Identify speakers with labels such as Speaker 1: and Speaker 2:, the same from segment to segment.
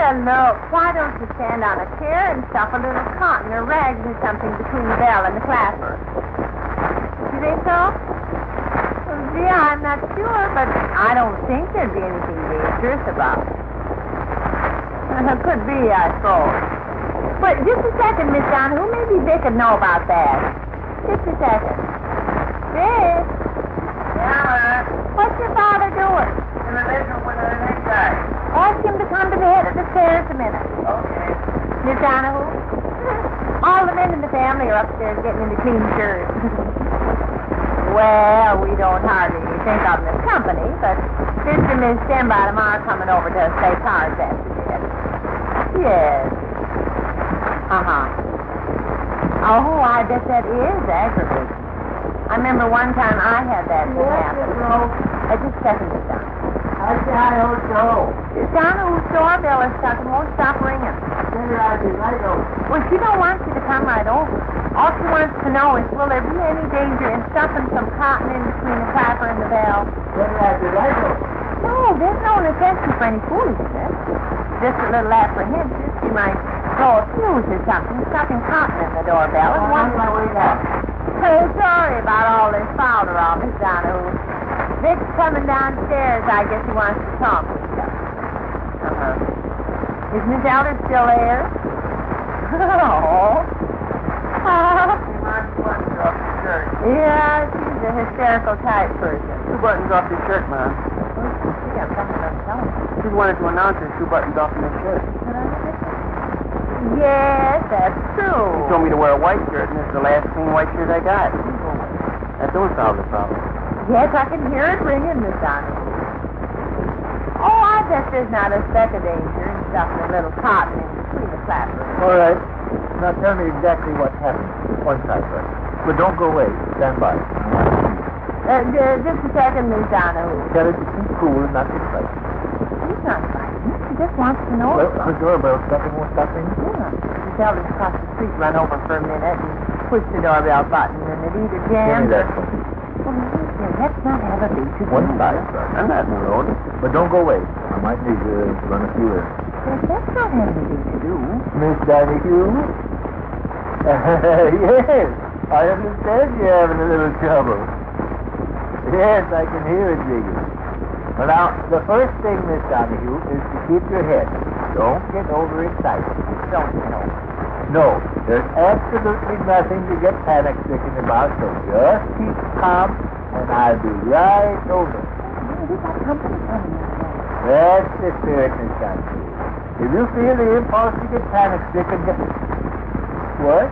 Speaker 1: Well, look, why don't you stand on a chair and stuff a little cotton or rags or something between the bell and the clapper? You think so? Well, gee, I'm not sure, but I don't think there'd be anything dangerous about it. Could be, I suppose. But just a second, Miss Donahue. Maybe Vic would know about that. Just a second. Vic?
Speaker 2: Yeah, Ma?
Speaker 1: What's your father doing?
Speaker 2: In the bedroom with an egg guy.
Speaker 1: Ask him to come to the head of the stairs a minute.
Speaker 2: Okay.
Speaker 1: Miss Donahue? All the men in the family are upstairs getting into clean shirts. Well, we don't hardly think of them as company, but Sister Miss Stembottom are coming over to play cards after dinner. Yes. Oh, I bet that is aggravating. I remember one time I had that happen. Just a second, Miss Donahue. Miss Donahue's doorbell is stuck and won't stop ringing. Well, she don't want you to come right over. All she wants to know is, will there be any danger in stuffing some cotton in between the clapper and the bell? No, there's no necessity for any foolishness. Just a little apprehension. She might blow a fuse or something, stuffing cotton in the doorbell. And
Speaker 2: my way down.
Speaker 1: Oh, sorry about all this folderol, Miss Donahue. Vic's coming downstairs. I guess he wants to talk with you. Is Miss Elder still there? Oh. Yeah, she's a hysterical type person.
Speaker 2: 2 buttons off your shirt, Ma.
Speaker 1: Gee, I'm talking about telephone.
Speaker 2: She wanted to announce there's 2 buttons off in her shirt.
Speaker 1: Yes, that's true.
Speaker 2: She told me to wear a white shirt, and this is the last clean white shirt I got. That don't solve the problem.
Speaker 1: Yes, I can hear it ringing, Miss Donahue. Oh, I guess there's not a speck of danger in stuffing a little cotton in between the clappers.
Speaker 3: All right. Now tell me exactly what happened. One side first. But don't go away. Stand by.
Speaker 1: Just a second, Miss Donahue.
Speaker 3: Tell her to keep cool and not get frightened.
Speaker 1: She's not fighting. She just wants to know.
Speaker 3: Well, her doorbell stuck and won't stop ringing.
Speaker 1: Yeah. Miss Elder across the street run over for a minute and push the doorbell button, and it either jammed or... Well, let's not have a big to-do.
Speaker 3: One side first.
Speaker 2: I'm not in the road.
Speaker 3: But don't go away. I might need to run a few errands.
Speaker 1: Yes, that's not having anything to do.
Speaker 3: Miss Donahue? Yes. I understand you're having a little trouble. Yes, I can hear it, Jiggy. Well, now, the first thing, Miss Donahue, is to keep your head. Don't get overexcited.
Speaker 1: Don't get over.
Speaker 3: No, there's absolutely nothing to get panic-stricken about, so just keep calm, and I'll be right over.
Speaker 1: We got company coming in.
Speaker 3: That's the spirit, Miss Donahue. If you feel the impulse to get panic-stricken, What?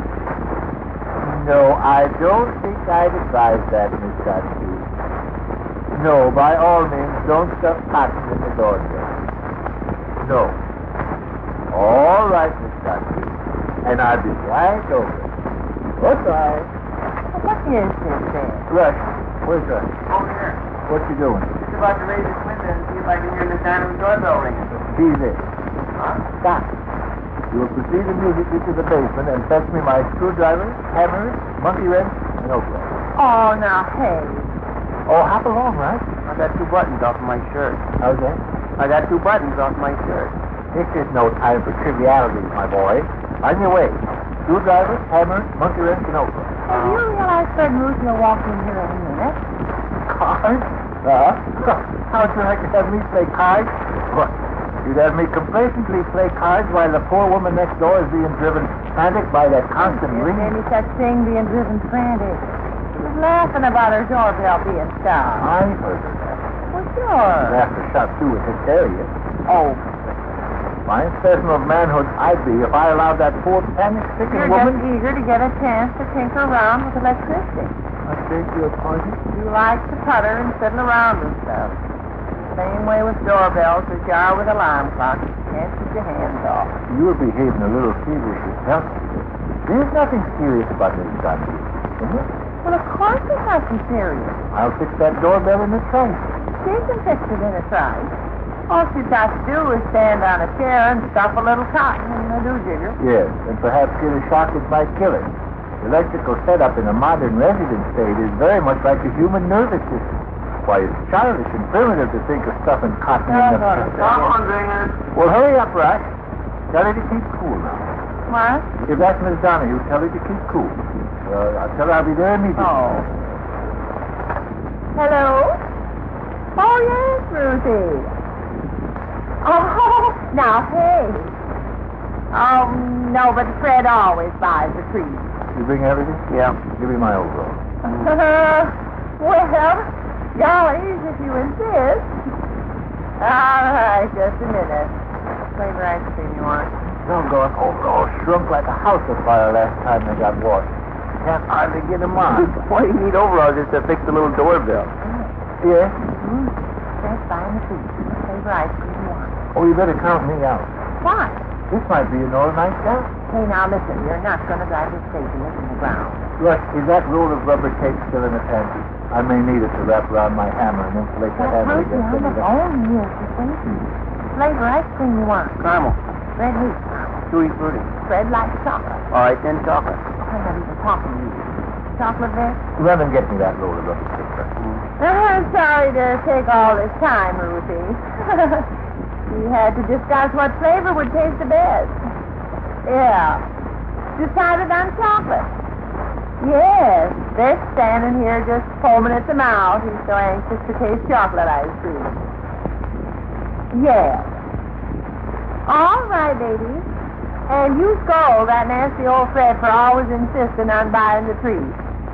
Speaker 3: No, I don't think I'd advise that, Miss Donahue. No, by all means, don't stuff cotton in the doorbell. No. All right, Miss Donahue. And I'll be right over. Goodbye.
Speaker 1: What is this then?
Speaker 3: Rush. Where's Rush?
Speaker 2: Over here.
Speaker 3: What you doing?
Speaker 2: Just about to raise this window and see if I can hear Miss Donahue's doorbell ringing.
Speaker 3: Be there.
Speaker 2: Huh?
Speaker 3: Stop. You will proceed immediately to the basement and fetch me my screwdriver, hammer, monkey wrench, and oak wrench.
Speaker 1: Oh, now, hey.
Speaker 3: Oh, hop along, right?
Speaker 2: I got 2 buttons off my shirt.
Speaker 3: How's that?
Speaker 2: I got 2 buttons off my shirt.
Speaker 3: This is no time for trivialities, my boy. On your way. Screwdriver, hammer, monkey wrench, and oak wrench.
Speaker 1: Hey, do you realize Fred Moose will walk in here any minute?
Speaker 3: Cards? How'd you like to have me play cards? What? You'd have me complacently play cards while the poor woman next door is being driven frantic by that constant
Speaker 1: Isn't
Speaker 3: ringing?
Speaker 1: any such thing being driven frantic. She was laughing about her doorbell being stopped.
Speaker 3: I heard of that.
Speaker 1: Well, sure.
Speaker 3: After shot through with hysteria.
Speaker 1: Oh,
Speaker 3: Fine specimen of manhood I'd be if I allowed that poor panic-stricken
Speaker 1: you're
Speaker 3: woman...
Speaker 1: just eager to get a chance to tinker around with electricity.
Speaker 3: I beg your pardon?
Speaker 1: You like to putter and fiddle around with stuff. Same way with doorbells as you are with alarm clocks. You can't keep your hands off.
Speaker 3: You're behaving a little feverish yourself. There's nothing serious about this, Donahue. Isn't it?
Speaker 1: Well, of course there's nothing serious.
Speaker 3: I'll fix that doorbell in the trunk.
Speaker 1: She can fix it in a trice. All she's got to do is stand on a chair and stuff a little cotton in the do-jigger.
Speaker 3: Yes, and perhaps get a shock that might kill it. The electrical setup in a modern residence state is very much like the human nervous system. Why, it's childish and primitive to think of stuffing cotton in the...
Speaker 2: Telephone ringing.
Speaker 3: Well, hurry up, Rush. Tell her to keep cool now.
Speaker 1: What?
Speaker 3: If that's Miss Donahue, tell her to keep cool. I'll tell her I'll be there immediately.
Speaker 1: Oh. Hello? Oh, yes, Ruthie. Oh, now, hey. Oh, no, but Fred always buys the trees.
Speaker 3: You bring everything?
Speaker 2: Yeah.
Speaker 3: Give me my overall.
Speaker 1: Well, gollies, if you insist. All right, just a minute. Flavor ice cream you want?
Speaker 3: Doggone overall shrunk like a house afire last time they got washed. Can't hardly get them on.
Speaker 2: Why do you need overalls just to fix the little doorbell?
Speaker 3: Yeah?
Speaker 1: Fred's buying the trees. What flavor ice cream you want?
Speaker 3: Oh, you better count me out.
Speaker 1: Why?
Speaker 3: This might be an all-night job.
Speaker 1: Hey, now listen, you're not going to drive this station into the ground.
Speaker 3: Rush, is that roll of rubber tape still in the pantry? I may need it to wrap around my hammer and insulate the handle
Speaker 1: Ruthie,
Speaker 3: against
Speaker 1: on the
Speaker 3: any...
Speaker 1: phone, yes, you're thinking. Flavor ice cream you want?
Speaker 2: Caramel.
Speaker 1: Fred hates caramel.
Speaker 2: Chewy fruity.
Speaker 1: Fred likes chocolate.
Speaker 2: All right, then chocolate.
Speaker 1: I'm not even talking to you. Chocolate there?
Speaker 3: Run and get me that roll of rubber tape, Rush.
Speaker 1: I'm sorry to take all this time, Ruthie. We had to discuss what flavor would taste the best. Yeah. Decided on chocolate. Yes. They're standing here just foaming at the mouth. He's so anxious to taste chocolate ice cream. Yes. All right, ladies. And you scold that nasty old Fred for always insisting on buying the trees.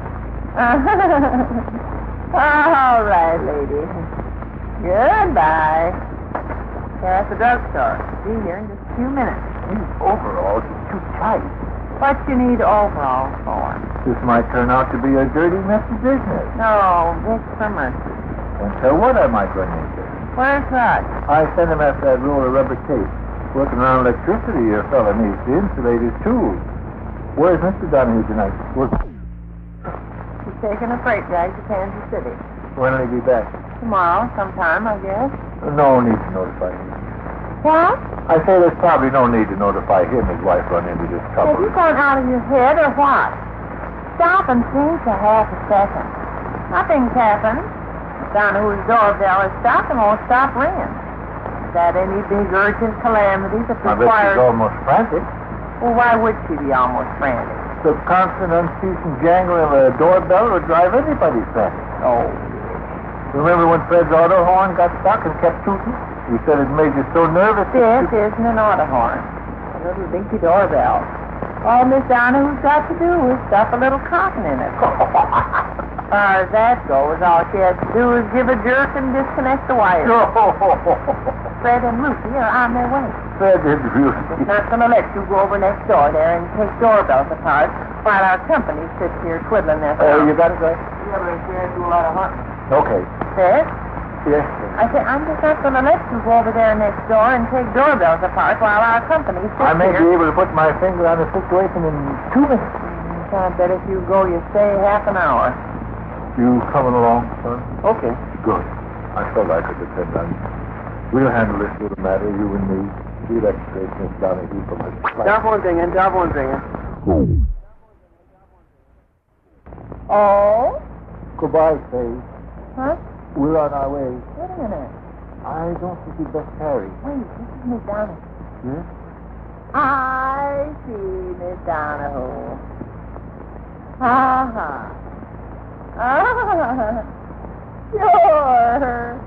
Speaker 1: All right, lady. Goodbye. They're at the drugstore. Be here in just a few minutes.
Speaker 3: These overalls are too tight.
Speaker 1: What you need overalls for?
Speaker 3: This might turn out to be a dirty, messy business.
Speaker 1: No, Vic for mercy.
Speaker 3: And so what I might run into?
Speaker 1: Where's Rush?
Speaker 3: I sent him after that roll of rubber tape. Working around electricity, your fella needs to insulate his tools. Where's Mr. Donahue tonight?
Speaker 1: He's taking a freight drag to Kansas City.
Speaker 3: When will he be back?
Speaker 1: Tomorrow, sometime, I guess.
Speaker 3: No need to notify him.
Speaker 1: What?
Speaker 3: I say there's probably no need to notify him his wife run into this trouble.
Speaker 1: Have you gone out of your head or what? Stop and think for half a second. Nothing's happened. Donahue's doorbell is stopped and won't stop ringing. Is that any big urgent calamity that
Speaker 3: I bet she's
Speaker 1: requires...
Speaker 3: almost frantic.
Speaker 1: Well, why would she be almost frantic?
Speaker 3: The constant, unceasing jangling of a doorbell would drive anybody frantic.
Speaker 1: Oh.
Speaker 3: Remember when Fred's auto horn got stuck and kept tooting? You said it made you so nervous.
Speaker 1: This isn't an auto horn. A little dinky doorbell. All Miss Donahue's got to do is stuff a little cotton in it. As far as that goes, all she has to do is give a jerk and disconnect the wire. Fred and Lucy are on their way.
Speaker 3: Fred and Lucy.
Speaker 1: It's not going to let you go over next door there and take doorbells apart while our company sits here twiddling their thumbs.
Speaker 3: You got it right?
Speaker 2: Yeah, but Fred do a lot of hunting.
Speaker 3: Okay.
Speaker 1: Fred?
Speaker 3: Yes.
Speaker 1: I say, I'm just not going to let you go over there next door and take doorbells apart while our company sits
Speaker 3: I may
Speaker 1: here.
Speaker 3: be able to put my finger on the situation in 2 minutes.
Speaker 1: I bet if you go, you stay half an hour.
Speaker 3: You coming along, son?
Speaker 2: Okay.
Speaker 3: Good. I felt I could depend on you. We'll handle this little matter, you and me. We'll extricate Miss Donahue from his flight.
Speaker 2: Telephone ringing.
Speaker 1: Oh?
Speaker 3: Goodbye, Faye.
Speaker 1: Huh?
Speaker 3: We're on our way.
Speaker 1: Wait a minute.
Speaker 3: I don't think you'd best tarry.
Speaker 1: Wait, this is Miss Donahue.
Speaker 3: Yes?
Speaker 1: I see Miss Donahue. Ha-ha. Ah, sure.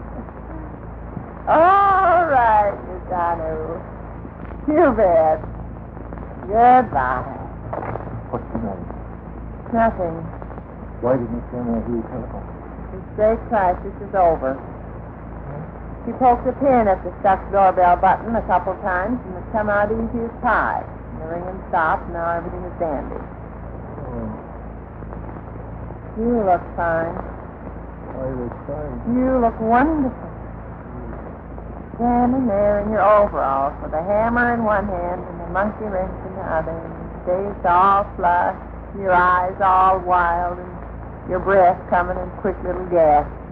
Speaker 1: All right, Miss Donahue. You bet. Goodbye.
Speaker 3: What's the matter?
Speaker 1: Nothing.
Speaker 3: Why didn't you send me a huge telephone?
Speaker 1: The straight crisis is over. She poked a pin at the stuck doorbell button a couple times, and it's come out easy as pie. And the ringing stopped, now everything is dandy.
Speaker 3: Oh,
Speaker 1: You look fine.
Speaker 3: I was trying.
Speaker 1: You look wonderful. Standing there in your overalls with a hammer in one hand and a monkey wrench in the other, and your face all flushed, your eyes all wild, and your breath coming in quick little gasps.